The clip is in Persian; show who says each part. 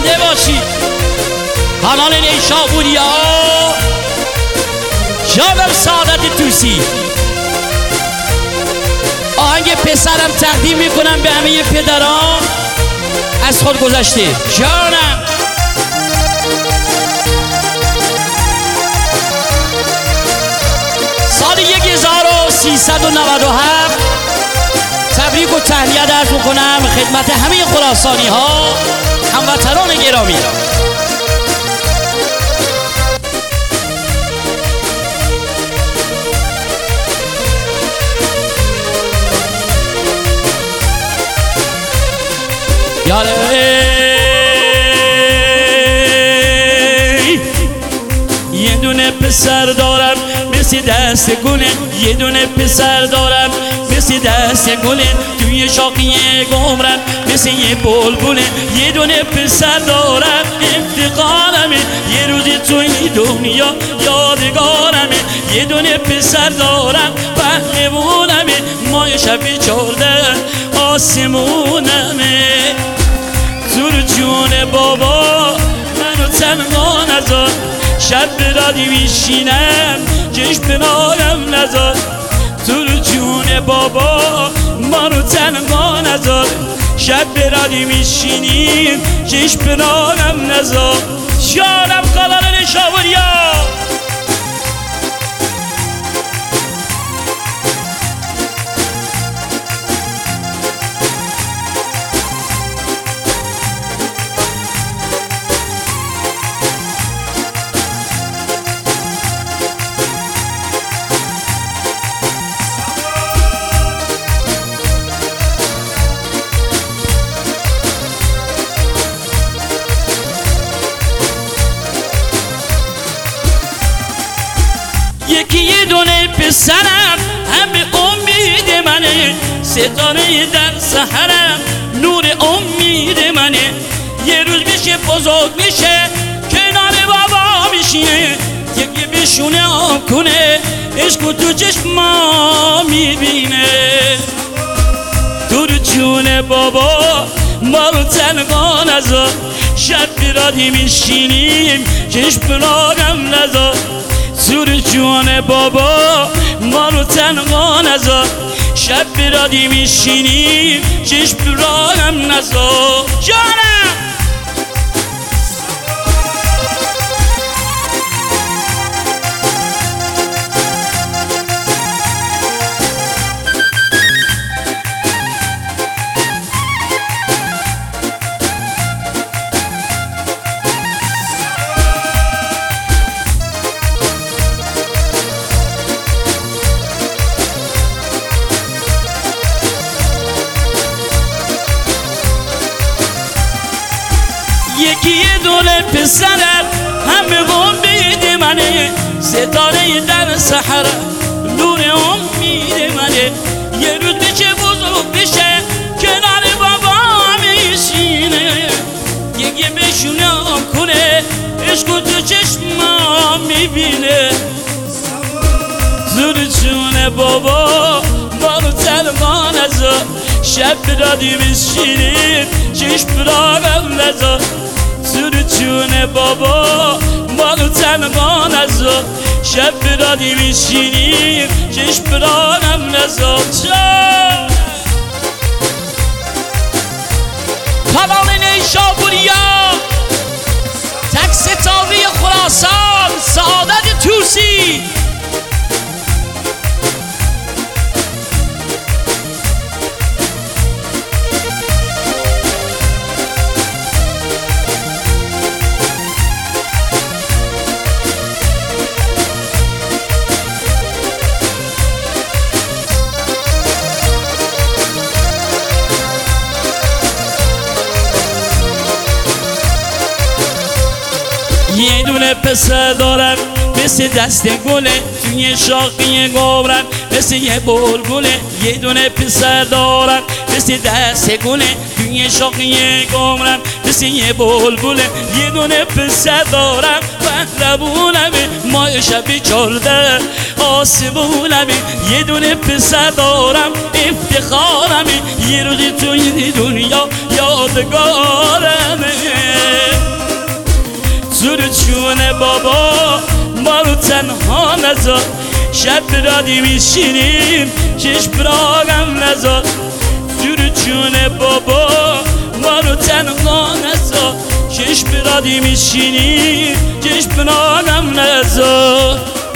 Speaker 1: زنده باشی. کانال نیشابوریا، جانم سعادت توسی. آهنگ پسرم تقدیم میکنم به همه پدران از خود گذشته. جانم سال 1397 تبریک و تهنیت عرض میکنم خدمت همه خراسانی ها، هموطنان گرامی. یاله یه دونه پسر دارم مثل دست گله، یه دونه پسر دارم مثل دست گله، توی شاخی گمرم مثل یه بلبله. یه دونه پسر دارم افتخارمه، یه روزی توی دنیا یادگارمه. یه دونه پسر دارم پهلوانمه، ماه شب 14 آسمونمه. زور جون بابا منو تنها نذار، شب برادی میشینم چشم بنارم نذار. زور جون بابا منو تنها نذار، شب برادی میشینیم چشم بنارم نذار. جانم کانال نیشابوریا. یکی یه دونه پسرم همه امید منه، ستاره در سحرم نور امید منه. یه روز میشه بزرگ میشه کنار بابا میشینه، یکی بشونه آب کنه عشق تو چشما میبینه. دور جون بابا ما رو تنها نذار، شب برادی میشینیم چشم برادم نذار. زور جون بابا ما رو تنها نذار، شب برادی میشینیم چشم برادم نذار. جانم یکی یه دونه پسرم همه امید منه، ستاره در سحرم نور امید منه. یه روز میشه بزرگ بشه کنار بابا میشینه، یکی بشونه آب کنه عشق تو چشما میبینه. زور جون بابا ما رو تنها نذار، شب برادی میشینیم چشم برادم نذار. زور جون بابا ما رو تنها نذار، شب برادی میشینیم چشم برادم نذار. کانال نیشابوریا، تک ستاره خراسان، سعادت توسی. یه دونه پسر دارم مثل دست گله، توی شاخی گمرم مثل یه بلبله. یه دونه پسر دارم مثل دست گله، توی شاخی گمرم مثل یه بلبله. یه دونه پسر دارم پهلوانمه، ماه شب 14 آسمونمه. یه دونه پسر دارم افتخارمه، یه روزی توی دنیا یادگارمه. جون بابا ما رو تنها نذار، شب برادی میشینیم چشم براغم نذار. جون بابا ما رو تنها نذار، چشم برادی میشینیم چشم براغم نذار.